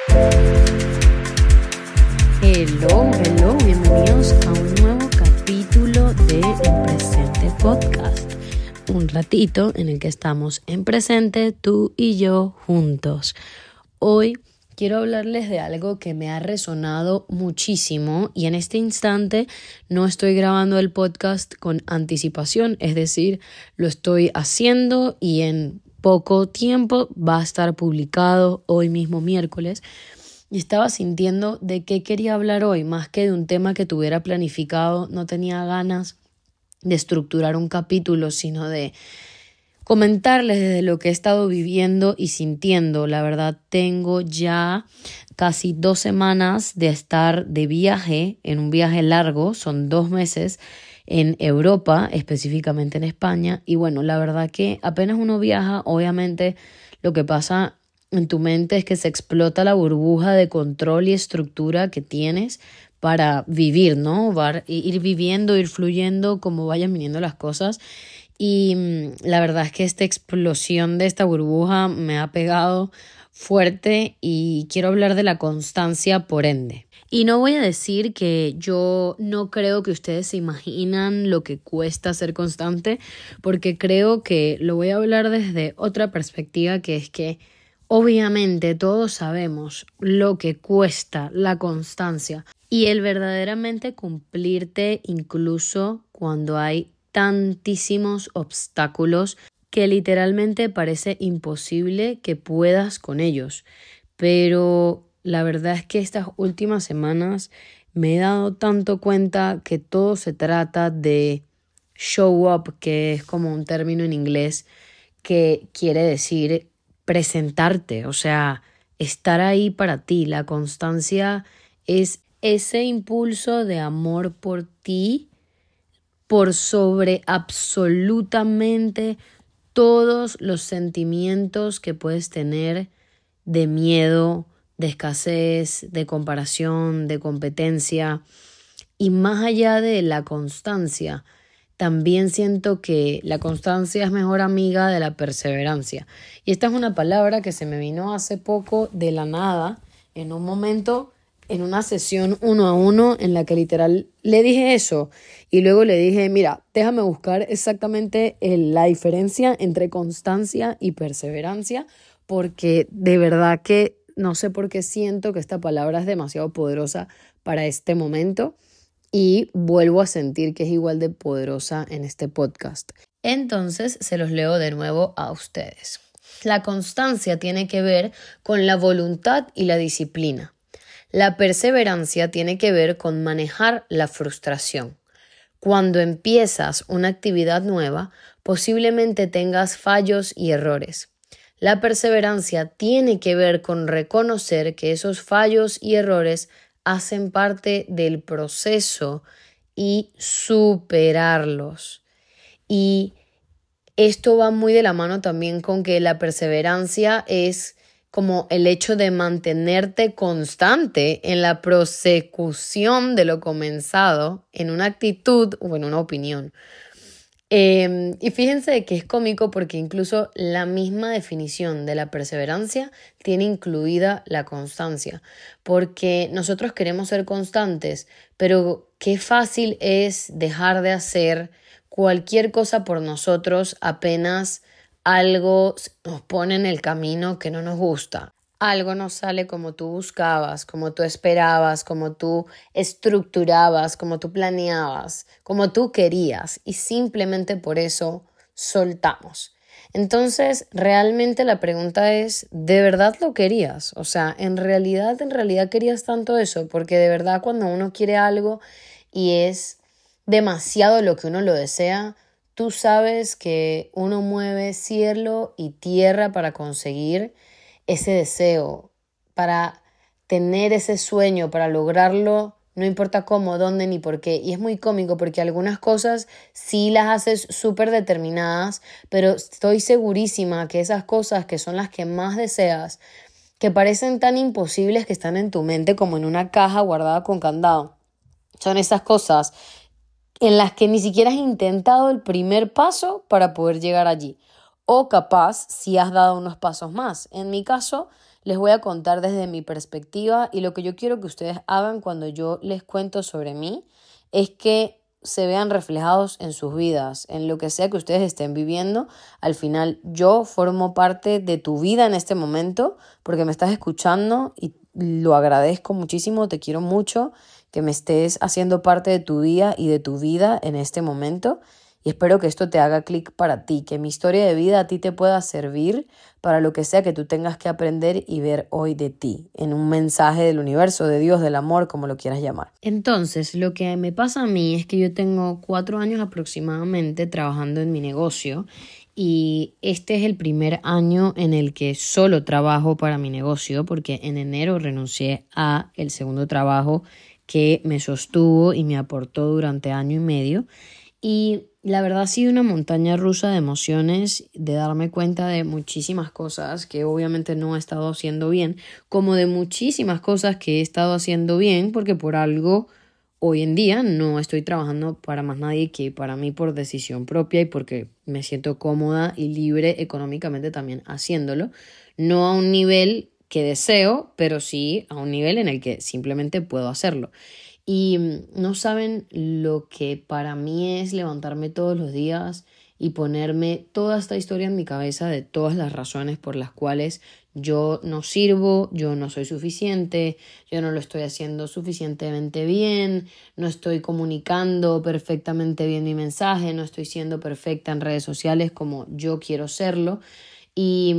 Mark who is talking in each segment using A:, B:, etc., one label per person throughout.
A: Hello, bienvenidos a un nuevo capítulo de En Presente Podcast. Un ratito en el que estamos en presente, tú y yo juntos. Hoy quiero hablarles de algo que me ha resonado muchísimo y en este instante no estoy grabando el podcast con anticipación, es decir, lo estoy haciendo y en poco tiempo va a estar publicado hoy mismo miércoles. Y estaba sintiendo de qué quería hablar hoy, más que de un tema que tuviera planificado. No tenía ganas de estructurar un capítulo, sino de comentarles desde lo que he estado viviendo y sintiendo. La verdad, tengo ya casi 2 semanas de estar de viaje, en un viaje largo, son 2 meses en Europa, específicamente en España. Y bueno, la verdad que apenas uno viaja, obviamente lo que pasa en tu mente es que se explota la burbuja de control y estructura que tienes para vivir, ¿no? Ir viviendo, ir fluyendo como vayan viniendo las cosas. Y la verdad es que esta explosión de esta burbuja me ha pegado fuerte y quiero hablar de la constancia por ende. Y no voy a decir que yo no creo que ustedes se imaginan lo que cuesta ser constante, porque creo que lo voy a hablar desde otra perspectiva, que es que obviamente todos sabemos lo que cuesta la constancia y el verdaderamente cumplirte incluso cuando hay tantísimos obstáculos que literalmente parece imposible que puedas con ellos. Pero la verdad es que estas últimas semanas me he dado tanto cuenta que todo se trata de show up, que es como un término en inglés que quiere decir presentarte, o sea, estar ahí para ti. La constancia es ese impulso de amor por ti por sobre absolutamente todos los sentimientos que puedes tener de miedo, de escasez, de comparación, de competencia. Y más allá de la constancia, también siento que la constancia es mejor amiga de la perseverancia. Y esta es una palabra que se me vino hace poco de la nada, en un momento, en una sesión 1-a-1 en la que literal le dije eso. Y luego le dije, mira, déjame buscar exactamente la diferencia entre constancia y perseverancia, porque de verdad que no sé por qué siento que esta palabra es demasiado poderosa para este momento. Y vuelvo a sentir que es igual de poderosa en este podcast. Entonces se los leo de nuevo a ustedes. La constancia tiene que ver con la voluntad y la disciplina. La perseverancia tiene que ver con manejar la frustración. Cuando empiezas una actividad nueva, posiblemente tengas fallos y errores. La perseverancia tiene que ver con reconocer que esos fallos y errores hacen parte del proceso y superarlos. Y esto va muy de la mano también con que la perseverancia es como el hecho de mantenerte constante en la prosecución de lo comenzado, en una actitud o en una opinión. Y fíjense que es cómico porque incluso la misma definición de la perseverancia tiene incluida la constancia, porque nosotros queremos ser constantes, pero qué fácil es dejar de hacer cualquier cosa por nosotros apenas algo nos pone en el camino que no nos gusta. Algo no sale como tú buscabas, como tú esperabas, como tú estructurabas, como tú planeabas, como tú querías y simplemente por eso soltamos. Entonces, realmente la pregunta es, ¿de verdad lo querías? O sea, ¿en realidad querías tanto eso? Porque de verdad cuando uno quiere algo y es demasiado lo que uno lo desea, tú sabes que uno mueve cielo y tierra para conseguir ese deseo, para tener ese sueño, para lograrlo, no importa cómo, dónde ni por qué. Y es muy cómico porque algunas cosas sí las haces súper determinadas, pero estoy segurísima que esas cosas que son las que más deseas, que parecen tan imposibles que están en tu mente como en una caja guardada con candado, son esas cosas en las que ni siquiera has intentado el primer paso para poder llegar allí. O capaz si has dado unos pasos más. En mi caso, les voy a contar desde mi perspectiva y lo que yo quiero que ustedes hagan cuando yo les cuento sobre mí es que se vean reflejados en sus vidas, en lo que sea que ustedes estén viviendo. Al final yo formo parte de tu vida en este momento porque me estás escuchando y lo agradezco muchísimo, te quiero mucho que me estés haciendo parte de tu día y de tu vida en este momento. Y espero que esto te haga clic para ti, que mi historia de vida a ti te pueda servir para lo que sea que tú tengas que aprender y ver hoy de ti, en un mensaje del universo, de Dios, del amor, como lo quieras llamar. Entonces, lo que me pasa a mí es que yo tengo 4 años aproximadamente trabajando en mi negocio y este es el primer año en el que solo trabajo para mi negocio porque en enero renuncié a el segundo trabajo que me sostuvo y me aportó durante año y medio. Y la verdad ha sido una montaña rusa de emociones, de darme cuenta de muchísimas cosas que obviamente no he estado haciendo bien, como de muchísimas cosas que he estado haciendo bien, porque por algo hoy en día no estoy trabajando para más nadie que para mí por decisión propia y porque me siento cómoda y libre económicamente también haciéndolo, no a un nivel que deseo, pero sí a un nivel en el que simplemente puedo hacerlo. Y no saben lo que para mí es levantarme todos los días y ponerme toda esta historia en mi cabeza de todas las razones por las cuales yo no sirvo, yo no soy suficiente, yo no lo estoy haciendo suficientemente bien, no estoy comunicando perfectamente bien mi mensaje, no estoy siendo perfecta en redes sociales como yo quiero serlo. Y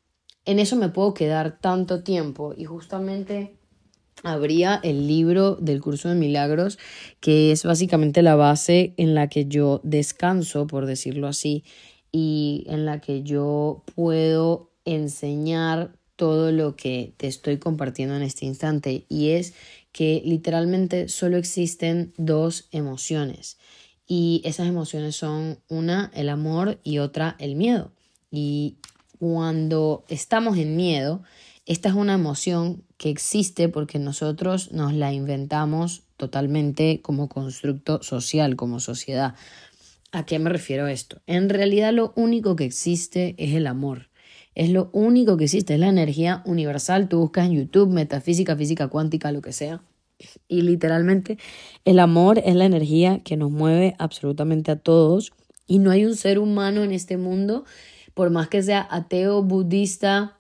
A: en eso me puedo quedar tanto tiempo y justamente abría el libro del Curso de Milagros, que es básicamente la base en la que yo descanso, por decirlo así, y en la que yo puedo enseñar todo lo que te estoy compartiendo en este instante. Y es que literalmente solo existen 2 emociones. Y esas emociones son una, el amor, y otra, el miedo. Y cuando estamos en miedo, esta es una emoción que existe porque nosotros nos la inventamos totalmente como constructo social, como sociedad. ¿A qué me refiero a esto? En realidad lo único que existe es el amor. Es lo único que existe, es la energía universal. Tú buscas en YouTube, metafísica, física cuántica, lo que sea. Y literalmente el amor es la energía que nos mueve absolutamente a todos. Y no hay un ser humano en este mundo, por más que sea ateo, budista,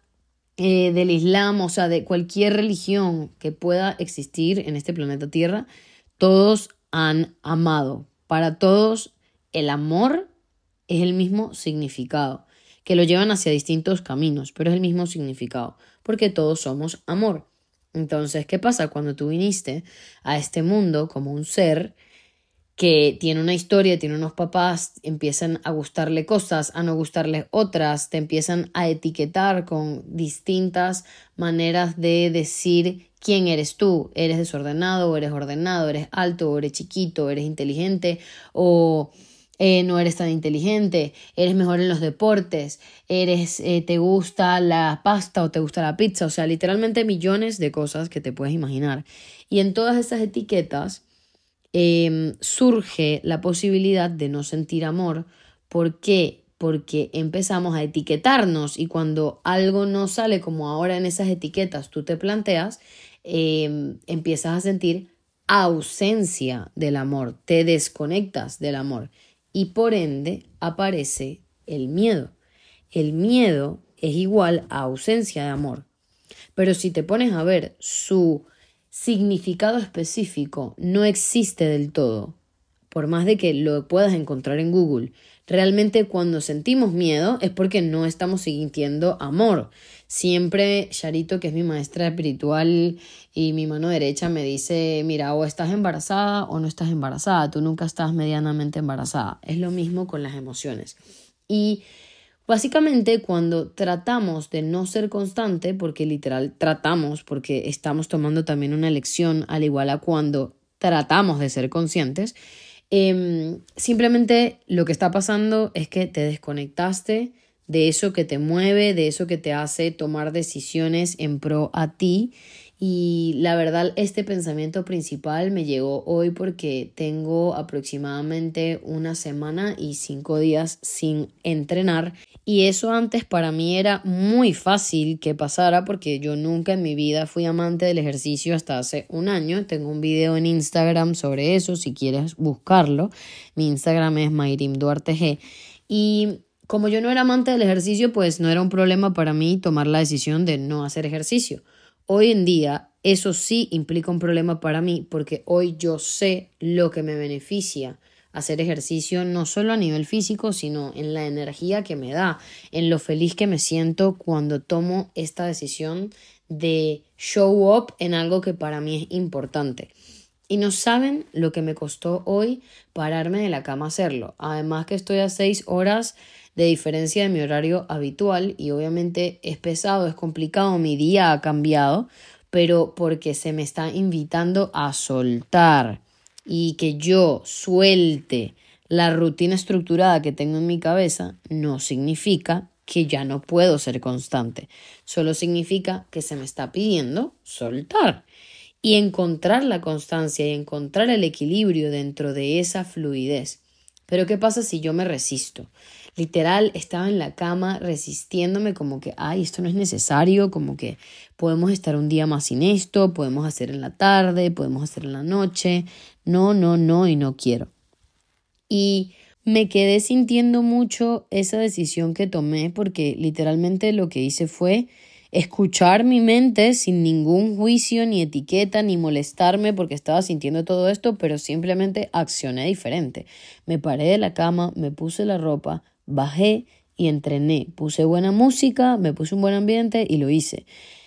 A: del Islam, o sea, de cualquier religión que pueda existir en este planeta Tierra, todos han amado. Para todos el amor es el mismo significado, que lo llevan hacia distintos caminos, pero es el mismo significado, porque todos somos amor. Entonces, ¿qué pasa cuando tú viniste a este mundo como un ser que tiene una historia, tiene unos papás, empiezan a gustarle cosas, a no gustarle otras, te empiezan a etiquetar con distintas maneras de decir quién eres tú? ¿Eres desordenado o eres ordenado? ¿Eres alto o eres chiquito? ¿Eres inteligente o no eres tan inteligente? ¿Eres mejor en los deportes? ¿Te gusta la pasta o te gusta la pizza? O sea, literalmente millones de cosas que te puedes imaginar. Y en todas esas etiquetas surge la posibilidad de no sentir amor. ¿Por qué? Porque empezamos a etiquetarnos y cuando algo no sale como ahora en esas etiquetas tú te planteas, empiezas a sentir ausencia del amor, te desconectas del amor y por ende aparece el miedo. El miedo es igual a ausencia de amor. Pero si te pones a ver su significado específico no existe del todo, por más de que lo puedas encontrar en Google. Realmente cuando sentimos miedo es porque no estamos sintiendo amor. Siempre Charito, que es mi maestra espiritual y mi mano derecha, me dice, mira, o estás embarazada o no estás embarazada, tú nunca estás medianamente embarazada. Es lo mismo con las emociones. Y básicamente cuando tratamos de no ser constante, porque literal tratamos, porque estamos tomando también una elección, al igual a cuando tratamos de ser conscientes, simplemente lo que está pasando es que te desconectaste de eso que te mueve, de eso que te hace tomar decisiones en pro a ti. Y la verdad, este pensamiento principal me llegó hoy porque tengo aproximadamente 1 semana y 5 días sin entrenar Y eso antes para mí era muy fácil que pasara porque yo nunca en mi vida fui amante del ejercicio hasta hace un año. Tengo un video en Instagram sobre eso, si quieres buscarlo. Mi Instagram es Mayrim Duarte G. Y como yo no era amante del ejercicio, pues no era un problema para mí tomar la decisión de no hacer ejercicio. Hoy en día eso sí implica un problema para mí porque hoy yo sé lo que me beneficia hacer ejercicio no solo a nivel físico, sino en la energía que me da, en lo feliz que me siento cuando tomo esta decisión de show up en algo que para mí es importante. Y no saben lo que me costó hoy pararme de la cama a hacerlo. Además que estoy a 6 horas de diferencia de mi horario habitual y obviamente es pesado, es complicado, mi día ha cambiado, pero porque se me está invitando a soltar y que yo suelte la rutina estructurada que tengo en mi cabeza no significa que ya no puedo ser constante, solo significa que se me está pidiendo soltar y encontrar la constancia y encontrar el equilibrio dentro de esa fluidez. Pero ¿qué pasa si yo me resisto? Literal, estaba en la cama resistiéndome como que, ay, esto no es necesario, como que podemos estar un día más sin esto, podemos hacer en la tarde, podemos hacer en la noche. No, no, no y no quiero. Y me quedé sintiendo mucho esa decisión que tomé porque literalmente lo que hice fue escuchar mi mente sin ningún juicio ni etiqueta ni molestarme porque estaba sintiendo todo esto, pero simplemente accioné diferente. Me paré de la cama, me puse la ropa, bajé y entrené. Puse buena música, me puse un buen ambiente y lo hice.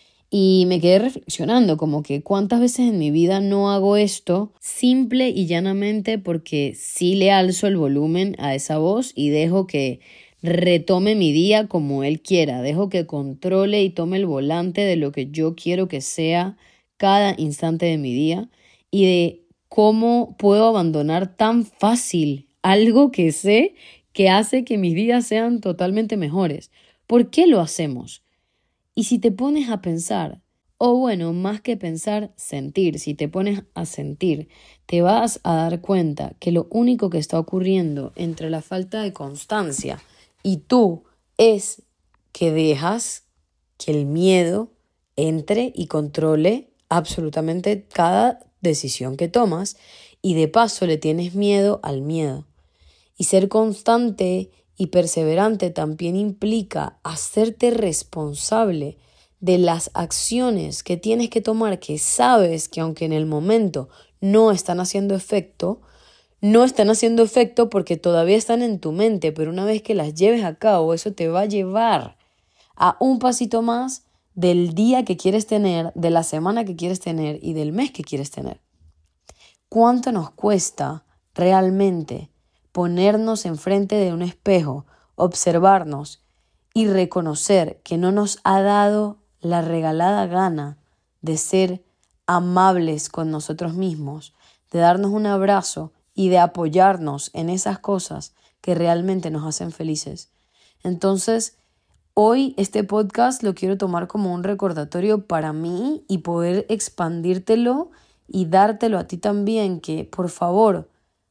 A: Y me quedé reflexionando como que cuántas veces en mi vida no hago esto simple y llanamente porque sí le alzo el volumen a esa voz y dejo que retome mi día como él quiera, dejo que controle y tome el volante de lo que yo quiero que sea cada instante de mi día y de cómo puedo abandonar tan fácil algo que sé que hace que mis días sean totalmente mejores. ¿Por qué lo hacemos? Y si te pones a pensar, o bueno, más que pensar, sentir, si te pones a sentir, te vas a dar cuenta que lo único que está ocurriendo entre la falta de constancia y tú es que dejas que el miedo entre y controle absolutamente cada decisión que tomas y de paso le tienes miedo al miedo. Y ser constante y perseverante también implica hacerte responsable de las acciones que tienes que tomar que sabes que aunque en el momento no están haciendo efecto, no están haciendo efecto porque todavía están en tu mente, pero una vez que las lleves a cabo, eso te va a llevar a un pasito más del día que quieres tener, de la semana que quieres tener y del mes que quieres tener. ¿Cuánto nos cuesta realmente ponernos enfrente de un espejo, observarnos y reconocer que no nos ha dado la regalada gana de ser amables con nosotros mismos, de darnos un abrazo y de apoyarnos en esas cosas que realmente nos hacen felices? Entonces, hoy este podcast lo quiero tomar como un recordatorio para mí y poder expandírtelo y dártelo a ti también, que por favor,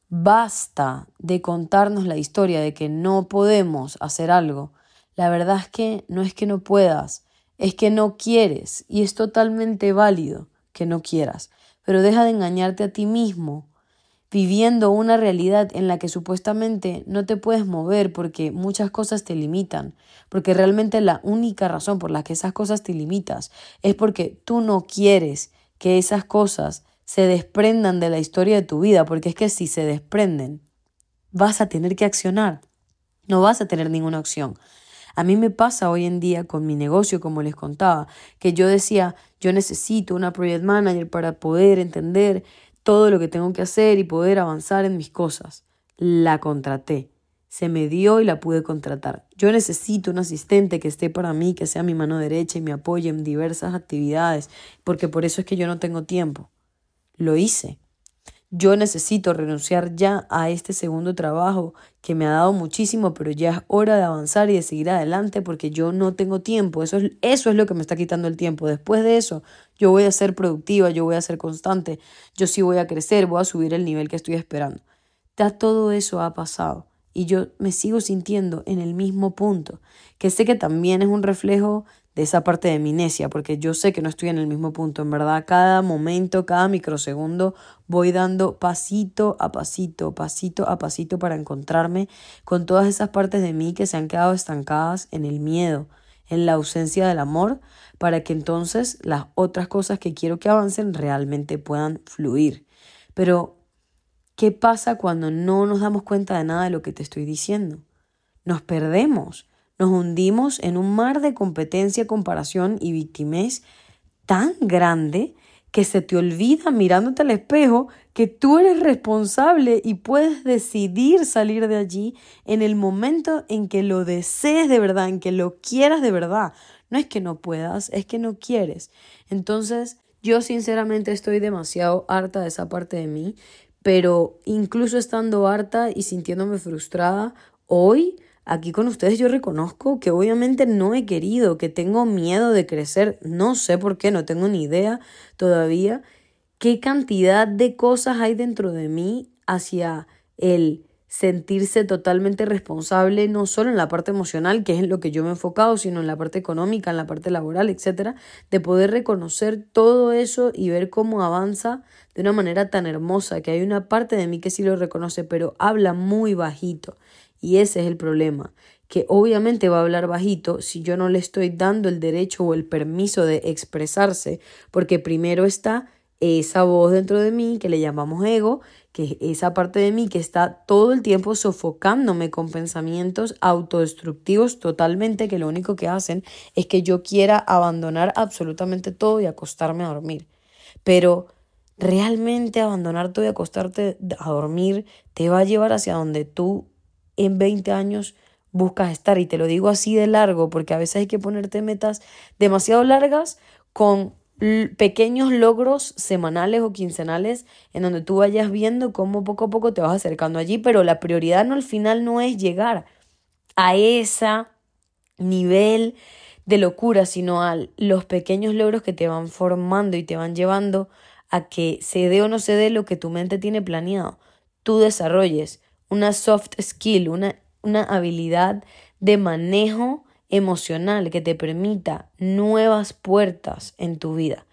A: basta de contarnos la historia de que no podemos hacer algo. La verdad es que no puedas, es que no quieres y es totalmente válido que no quieras. Pero deja de engañarte a ti mismo viviendo una realidad en la que supuestamente no te puedes mover porque muchas cosas te limitan. Porque realmente la única razón por la que esas cosas te limitas es porque tú no quieres que esas cosas se desprendan de la historia de tu vida, porque es que si se desprenden, vas a tener que accionar, no vas a tener ninguna opción. A mí me pasa hoy en día con mi negocio, como les contaba, que yo decía, yo necesito una project manager para poder entender todo lo que tengo que hacer y poder avanzar en mis cosas. La contraté, se me dio y la pude contratar. Yo necesito un asistente que esté para mí, que sea mi mano derecha y me apoye en diversas actividades, porque por eso es que yo no tengo tiempo. Lo hice. Yo necesito renunciar ya a este segundo trabajo que me ha dado muchísimo, pero ya es hora de avanzar y de seguir adelante porque yo no tengo tiempo. Eso es lo que me está quitando el tiempo. Después de eso, yo voy a ser productiva, yo voy a ser constante, yo sí voy a crecer, voy a subir el nivel que estoy esperando. Ya todo eso ha pasado y yo me sigo sintiendo en el mismo punto, que sé que también es un reflejo de esa parte de mi necia, porque yo sé que no estoy en el mismo punto, en verdad, cada momento, cada microsegundo voy dando pasito a pasito, pasito a pasito para encontrarme con todas esas partes de mí que se han quedado estancadas en el miedo, en la ausencia del amor, para que entonces las otras cosas que quiero que avancen realmente puedan fluir. Pero, ¿qué pasa cuando no nos damos cuenta de nada de lo que te estoy diciendo? Nos perdemos. Nos hundimos en un mar de competencia, comparación y victimez tan grande que se te olvida mirándote al espejo que tú eres responsable y puedes decidir salir de allí en el momento en que lo desees de verdad, en que lo quieras de verdad. No es que no puedas, es que no quieres. Entonces, yo sinceramente estoy demasiado harta de esa parte de mí, pero incluso estando harta y sintiéndome frustrada, hoy aquí con ustedes yo reconozco que obviamente no he querido, que tengo miedo de crecer, no sé por qué, no tengo ni idea todavía qué cantidad de cosas hay dentro de mí hacia el sentirse totalmente responsable, no solo en la parte emocional, que es en lo que yo me he enfocado, sino en la parte económica, en la parte laboral, etcétera, de poder reconocer todo eso y ver cómo avanza de una manera tan hermosa, que hay una parte de mí que sí lo reconoce, pero habla muy bajito. Y ese es el problema, que obviamente va a hablar bajito si yo no le estoy dando el derecho o el permiso de expresarse, porque primero está esa voz dentro de mí que le llamamos ego, que es esa parte de mí que está todo el tiempo sofocándome con pensamientos autodestructivos totalmente, que lo único que hacen es que yo quiera abandonar absolutamente todo y acostarme a dormir. Pero realmente abandonar todo y acostarte a dormir te va a llevar hacia donde tú en 20 años buscas estar. Y te lo digo así de largo porque a veces hay que ponerte metas demasiado largas con pequeños logros semanales o quincenales en donde tú vayas viendo cómo poco a poco te vas acercando allí, pero la prioridad no al final no es llegar a ese nivel de locura, sino a los pequeños logros que te van formando y te van llevando a que se dé o no se dé lo que tu mente tiene planeado. Tú desarrolles una soft skill, una habilidad de manejo emocional que te permita nuevas puertas en tu vida.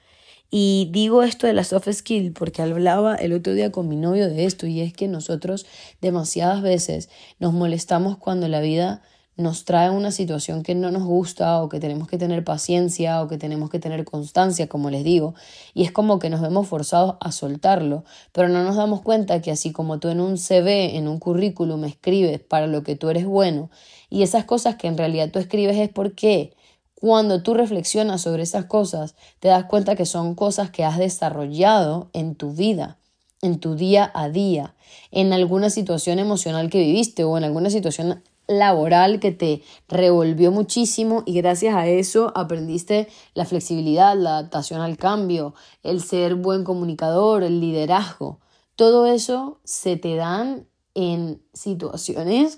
A: Y digo esto de la soft skill porque hablaba el otro día con mi novio de esto, y es que nosotros demasiadas veces nos molestamos cuando la vida nos trae una situación que no nos gusta, o que tenemos que tener paciencia, o que tenemos que tener constancia, como les digo, y es como que nos vemos forzados a soltarlo, pero no nos damos cuenta que así como tú en un CV, en un currículum escribes para lo que tú eres bueno, y esas cosas que en realidad tú escribes es porque cuando tú reflexionas sobre esas cosas, te das cuenta que son cosas que has desarrollado en tu vida, en tu día a día, en alguna situación emocional que viviste o en alguna situación laboral que te revolvió muchísimo, y gracias a eso aprendiste la flexibilidad, la adaptación al cambio, el ser buen comunicador, el liderazgo. Todo eso se te dan en situaciones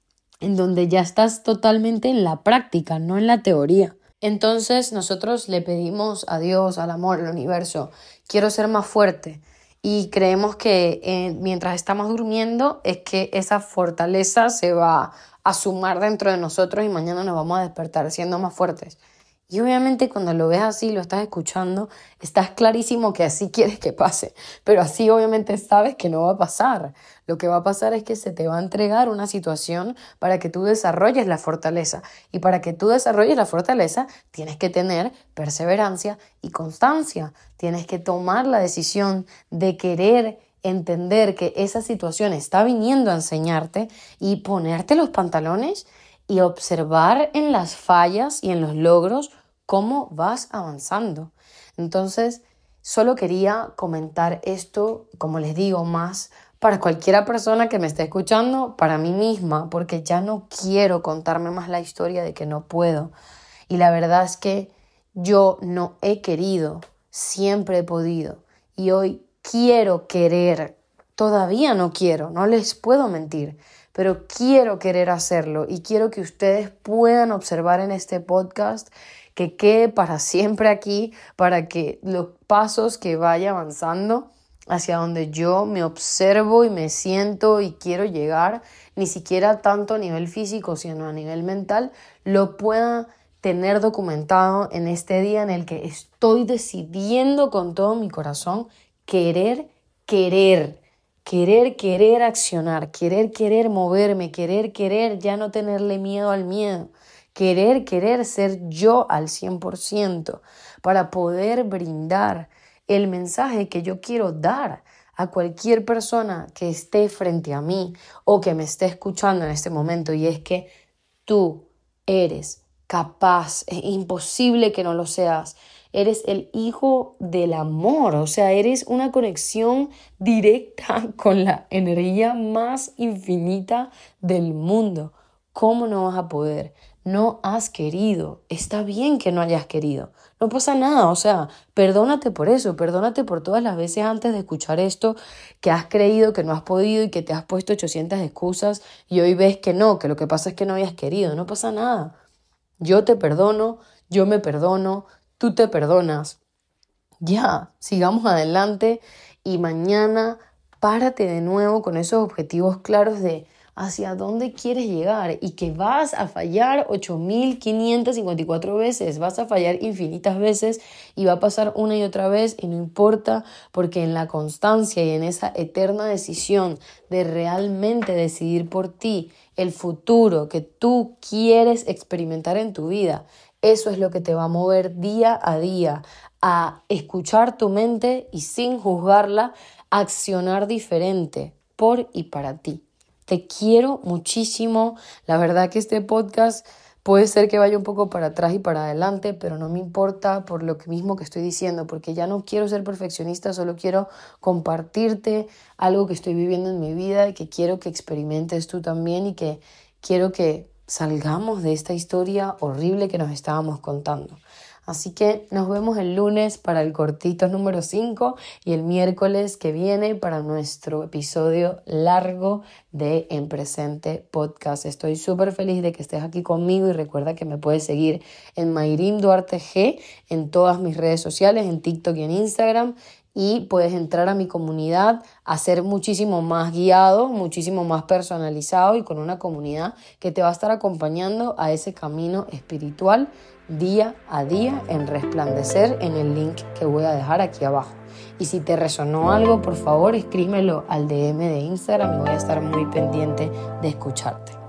A: en donde ya estás totalmente en la práctica, no en la teoría. Entonces nosotros le pedimos a Dios, al amor, al universo, quiero ser más fuerte. Y creemos que mientras estamos durmiendo es que esa fortaleza se va a sumar dentro de nosotros y mañana nos vamos a despertar siendo más fuertes. Y obviamente cuando lo ves así, lo estás escuchando, estás clarísimo que así quieres que pase, pero así obviamente sabes que no va a pasar. Lo que va a pasar es que se te va a entregar una situación para que tú desarrolles la fortaleza, y para que tú desarrolles la fortaleza tienes que tener perseverancia y constancia, tienes que tomar la decisión de querer entender que esa situación está viniendo a enseñarte y ponerte los pantalones y observar en las fallas y en los logros cómo vas avanzando. Entonces, solo quería comentar esto, como les digo, más para cualquiera persona que me esté escuchando, para mí misma, porque ya no quiero contarme más la historia de que no puedo. Y la verdad es que yo no he querido, siempre he podido. Y hoy quiero querer, todavía no quiero, no les puedo mentir, pero quiero querer hacerlo, y quiero que ustedes puedan observar en este podcast, que quede para siempre aquí, para que los pasos que vaya avanzando hacia donde yo me observo y me siento y quiero llegar, ni siquiera tanto a nivel físico, sino a nivel mental, lo pueda tener documentado en este día en el que estoy decidiendo con todo mi corazón querer accionar, querer moverme, querer ya no tenerle miedo al miedo, querer ser yo al 100% para poder brindar el mensaje que yo quiero dar a cualquier persona que esté frente a mí o que me esté escuchando en este momento, y es que tú eres capaz, es imposible que no lo seas. Eres el hijo del amor, o sea, eres una conexión directa con la energía más infinita del mundo. ¿Cómo no vas a poder? No has querido. Está bien que no hayas querido. No pasa nada, o sea, perdónate por eso, perdónate por todas las veces antes de escuchar esto que has creído que no has podido y que te has puesto 800 excusas y hoy ves que no, que lo que pasa es que no habías querido. No pasa nada. Yo te perdono, yo me perdono, tú te perdonas. Ya, sigamos adelante y mañana párate de nuevo con esos objetivos claros de hacia dónde quieres llegar y que vas a fallar 8.554 veces, vas a fallar infinitas veces y va a pasar una y otra vez y no importa, porque en la constancia y en esa eterna decisión de realmente decidir por ti el futuro que tú quieres experimentar en tu vida, eso es lo que te va a mover día a día a escuchar tu mente y sin juzgarla, accionar diferente por y para ti. Te quiero muchísimo. La verdad que este podcast puede ser que vaya un poco para atrás y para adelante, pero no me importa por lo mismo que estoy diciendo, porque ya no quiero ser perfeccionista, solo quiero compartirte algo que estoy viviendo en mi vida y que quiero que experimentes tú también y que quiero que salgamos de esta historia horrible que nos estábamos contando. Así que nos vemos el lunes para el cortito número 5 y el miércoles que viene para nuestro episodio largo de En Presente Podcast. Estoy súper feliz de que estés aquí conmigo y recuerda que me puedes seguir en Mayrim Duarte G en todas mis redes sociales, en TikTok y en Instagram. Y puedes entrar a mi comunidad a ser muchísimo más guiado, muchísimo más personalizado y con una comunidad que te va a estar acompañando a ese camino espiritual día a día en resplandecer en el link que voy a dejar aquí abajo. Y si te resonó algo, por favor, escríbemelo al DM de Instagram y voy a estar muy pendiente de escucharte.